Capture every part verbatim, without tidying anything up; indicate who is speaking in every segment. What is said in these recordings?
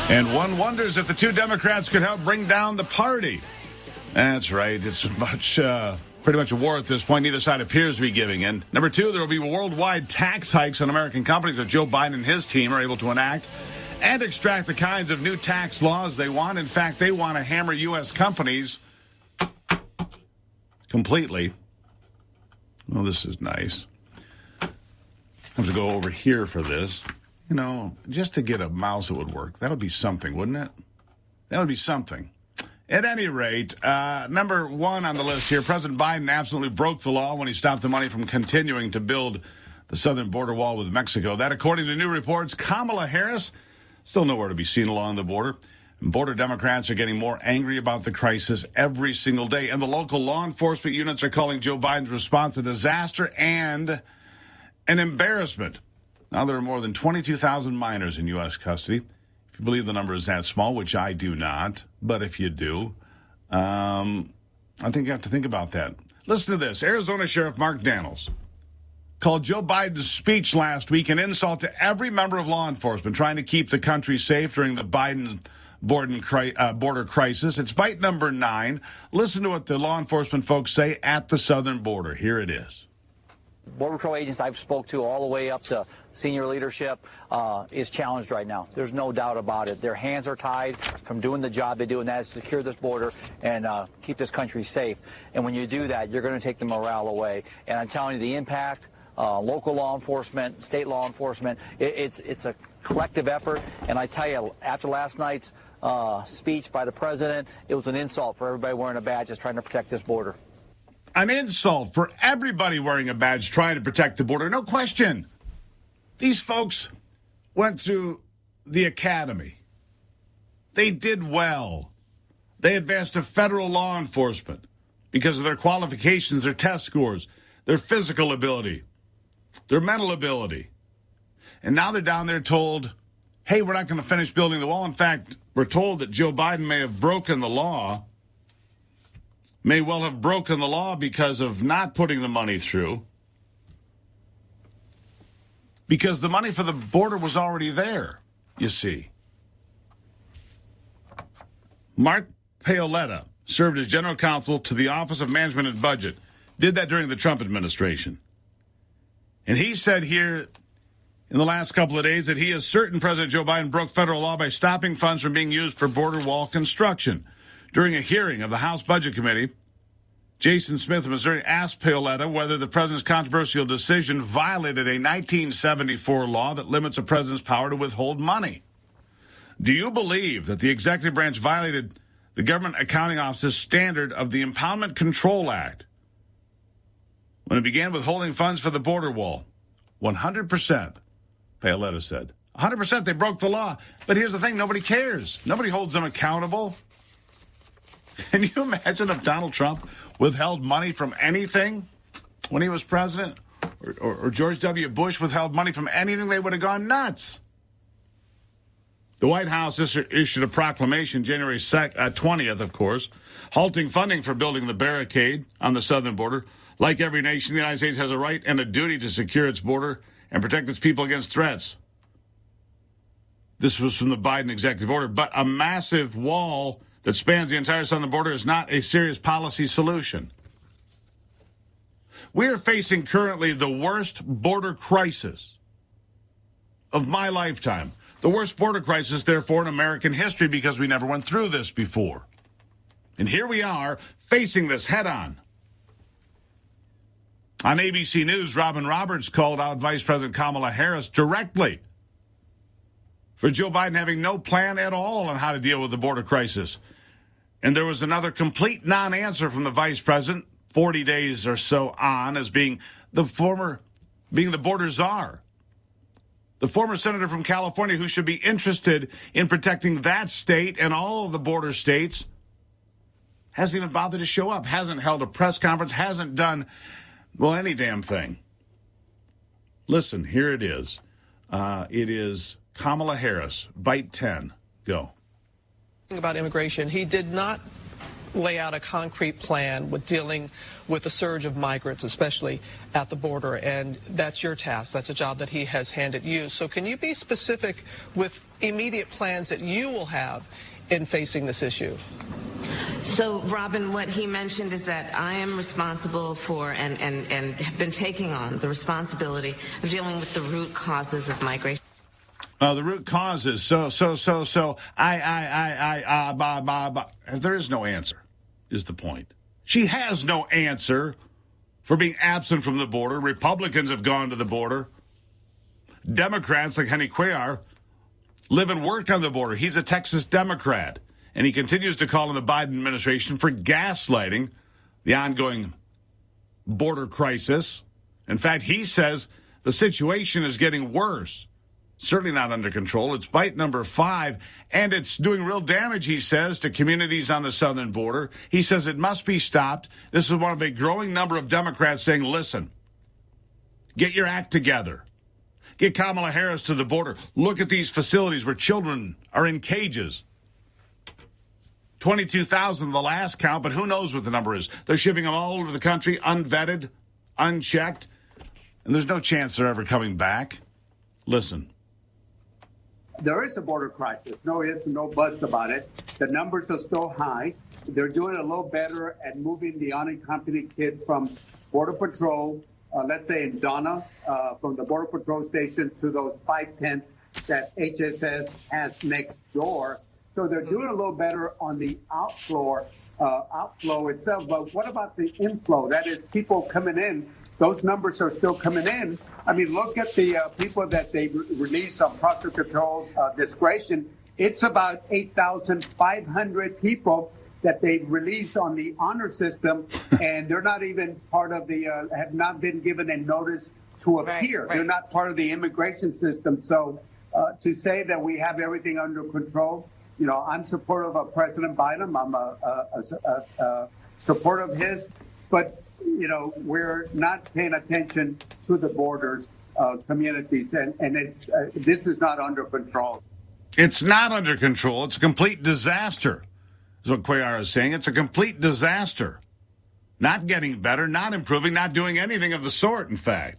Speaker 1: And one wonders if the two Democrats could help bring down the party. That's right. It's much, uh, pretty much a war at this point. Neither side appears to be giving in. Number two, there will be worldwide tax hikes on American companies that Joe Biden and his team are able to enact and extract the kinds of new tax laws they want. In fact, they want to hammer U S companies completely. Well, this is nice. I have to go over here for this. You know, just to get a mouse that would work, that would be something, wouldn't it? That would be something. At any rate, uh, number one on the list here, President Biden absolutely broke the law when he stopped the money from continuing to build the southern border wall with Mexico. That, according to new reports, Kamala Harris still nowhere to be seen along the border. And border Democrats are getting more angry about the crisis every single day. And the local law enforcement units are calling Joe Biden's response a disaster and an embarrassment. Now there are more than twenty-two thousand minors in U S custody. If you believe the number is that small, which I do not, but if you do, um, I think you have to think about that. Listen to this. Arizona Sheriff Mark Daniels called Joe Biden's speech last week an insult to every member of law enforcement trying to keep the country safe during the Biden border crisis. It's bite number nine. Listen to what the law enforcement folks say at the southern border. Here it is.
Speaker 2: Border Patrol agents I've spoke to all the way up to senior leadership uh, is challenged right now. There's no doubt about it. Their hands are tied from doing the job they do, and that is secure this border and uh, keep this country safe. And when you do that, you're going to take the morale away. And I'm telling you, the impact, uh, local law enforcement, state law enforcement, it, it's, it's a collective effort. And I tell you, after last night's uh, speech by the president, it was an insult for everybody wearing a badge that's trying to protect this border.
Speaker 1: An insult for everybody wearing a badge trying to protect the border. No question. These folks went through the academy. They did well. They advanced to federal law enforcement because of their qualifications, their test scores, their physical ability, their mental ability. And now they're down there told, hey, we're not going to finish building the wall. In fact, we're told that Joe Biden may have broken the law. May well have broken the law because of not putting the money through. Because the money for the border was already there, you see. Mark Paoletta served as general counsel to the Office of Management and Budget. Did that during the Trump administration. And he said here in the last couple of days that he is certain President Joe Biden broke federal law by stopping funds from being used for border wall construction. During a hearing of the House Budget Committee, Jason Smith of Missouri asked Paoletta whether the president's controversial decision violated a nineteen seventy-four law that limits a president's power to withhold money. Do you believe that the executive branch violated the Government Accounting Office's standard of the Impoundment Control Act when it began withholding funds for the border wall? one hundred percent, Paoletta said. one hundred percent they broke the law. But here's the thing, nobody cares. Nobody holds them accountable. Can you imagine if Donald Trump withheld money from anything when he was president? Or, or, or George W. Bush withheld money from anything? They would have gone nuts. The White House issued a proclamation January twentieth, of course, halting funding for building the barricade on the southern border. Like every nation, the United States has a right and a duty to secure its border and protect its people against threats. This was from the Biden executive order. But a massive wall that spans the entire southern border is not a serious policy solution. We are facing currently the worst border crisis of my lifetime. The worst border crisis, therefore, in American history because we never went through this before. And here we are facing this head on. On A B C News, Robin Roberts called out Vice President Kamala Harris directly for Joe Biden having no plan at all on how to deal with the border crisis. And there was another complete non-answer from the vice president, forty days or so on, as being the former, being the border czar. The former senator from California who should be interested in protecting that state and all of the border states hasn't even bothered to show up, hasn't held a press conference, hasn't done, well, any damn thing. Listen, here it is. Uh, it is Kamala Harris, bite ten. Go.
Speaker 3: About immigration, he did not lay out a concrete plan with dealing with the surge of migrants, especially at the border, and that's your task. That's a job that he has handed you. So can you be specific with immediate plans that you will have in facing this issue?
Speaker 4: So, Robin, what he mentioned is that I am responsible for and, and, and have been taking on the responsibility of dealing with the root causes of migration.
Speaker 1: Uh, the root causes. So, so, so, so, I, I, I, I, ah, bah, bah, bah. There is no answer, is the point. She has no answer for being absent from the border. Republicans have gone to the border. Democrats like Henry Cuellar live and work on the border. He's a Texas Democrat, and he continues to call on the Biden administration for gaslighting the ongoing border crisis. In fact, he says the situation is getting worse. Certainly not under control. It's bite number five, and it's doing real damage, he says, to communities on the southern border. He says it must be stopped. This is one of a growing number of Democrats saying, listen, get your act together. Get Kamala Harris to the border. Look at these facilities where children are in cages. twenty-two thousand the last count, but who knows what the number is. They're shipping them all over the country, unvetted, unchecked, and there's no chance they're ever coming back. Listen.
Speaker 5: There is a border crisis. No ifs and no buts about it. The numbers are still high. They're doing a little better at moving the unaccompanied kids from Border Patrol, uh, let's say in Donna, uh, from the Border Patrol station to those five tents that H S S has next door. So they're doing a little better on the outflow, uh, outflow itself. But what about the inflow? That is people coming in. Those numbers are still coming in. I mean, look at the uh, people that they re- released on process control uh, discretion. It's about eight thousand five hundred people that they released on the honor system, and they're not even part of the, uh, have not been given a notice to appear. Right, right. They're not part of the immigration system. So uh, to say that we have everything under control, you know, I'm supportive of President Biden. I'm a, a, a, a supporter of his, but you know, we're not paying attention to the borders uh, communities, and, and it's uh, this is not under control.
Speaker 1: It's not under control. It's a complete disaster, is what Cuellar is saying. It's a complete disaster. Not getting better, not improving, not doing anything of the sort, in fact.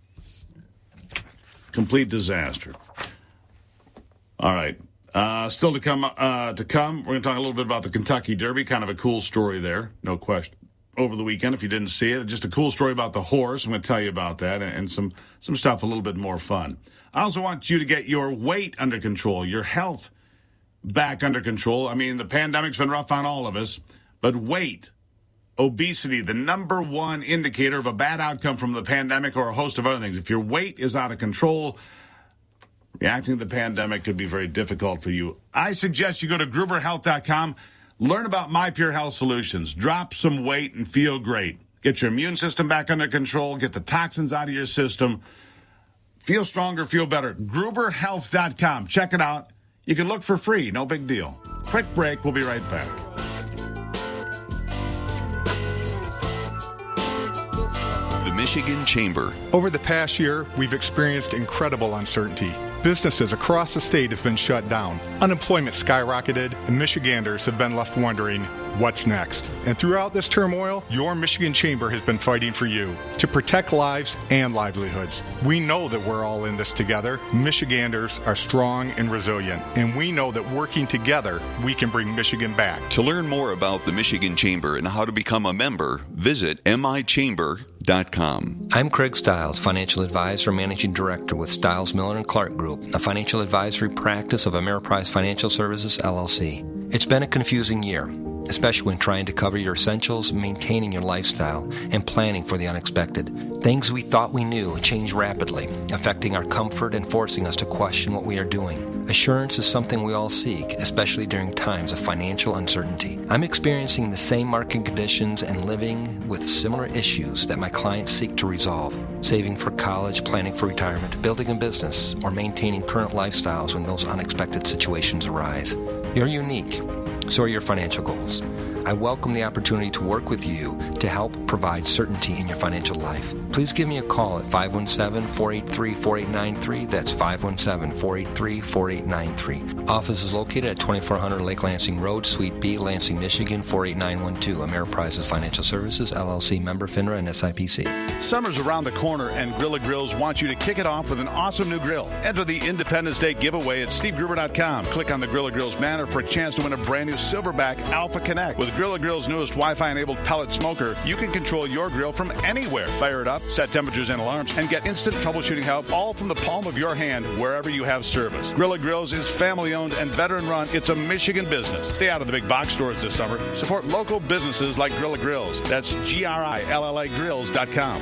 Speaker 1: Complete disaster. All right. Uh, still to come, uh, to come, we're going to talk a little bit about the Kentucky Derby. Kind of a cool story there, no question. Over the weekend, if you didn't see it, just a cool story about the horse. I'm going to tell you about that and some, some stuff a little bit more fun. I also want you to get your weight under control, your health back under control. I mean, the pandemic's been rough on all of us, but weight, obesity, the number one indicator of a bad outcome from the pandemic or a host of other things. If your weight is out of control, reacting to the pandemic could be very difficult for you. I suggest you go to Gruber Health dot com. Learn about My Pure Health Solutions. Drop some weight and feel great. Get your immune system back under control. Get the toxins out of your system. Feel stronger, feel better. Gruber Health dot com. Check it out. You can look for free. No big deal. Quick break. We'll be right back.
Speaker 6: The Michigan Chamber.
Speaker 7: Over the past year, we've experienced incredible uncertainty. Businesses across the state have been shut down. Unemployment skyrocketed, and Michiganders have been left wondering, what's next? And throughout this turmoil, your Michigan Chamber has been fighting for you to protect lives and livelihoods. We know that we're all in this together. Michiganders are strong and resilient, and we know that working together, we can bring Michigan back.
Speaker 6: To learn more about the Michigan Chamber and how to become a member, visit M I chamber dot com.
Speaker 8: I'm Craig Stiles, Financial Advisor, Managing Director with Stiles Miller and Clark Group, a financial advisory practice of Ameriprise Financial Services, L L C. It's been a confusing year, especially when trying to cover your essentials, maintaining your lifestyle, and planning for the unexpected. Things we thought we knew change rapidly, affecting our comfort and forcing us to question what we are doing. Assurance is something we all seek, especially during times of financial uncertainty. I'm experiencing the same market conditions and living with similar issues that my clients seek to resolve. Saving for college, planning for retirement, building a business, or maintaining current lifestyles when those unexpected situations arise. You're unique. So are your financial goals. I welcome the opportunity to work with you to help provide certainty in your financial life. Please give me a call at five one seven, four eight three, four eight nine three. That's five one seven, four eight three, four eight nine three. Office is located at twenty-four hundred Lake Lansing Road, Suite B, Lansing, Michigan, four eight nine one two. Ameriprise Financial Services, L L C, member FINRA and S I P C.
Speaker 1: Summer's around the corner, and Grilla Grills wants you to kick it off with an awesome new grill. Enter the Independence Day giveaway at steve gruber dot com. Click on the Grilla Grills banner for a chance to win a brand new Silverback Alpha Connect. With Grilla Grills' newest Wi-Fi enabled pellet smoker, you can control your grill from anywhere. Fire it up, set temperatures and alarms, and get instant troubleshooting help all from the palm of your hand wherever you have service. Grilla Grills is family-owned and veteran-run. It's a Michigan business. Stay out of the big box stores this summer. Support local businesses like Grilla Grills. That's G R I L L A grills dot com.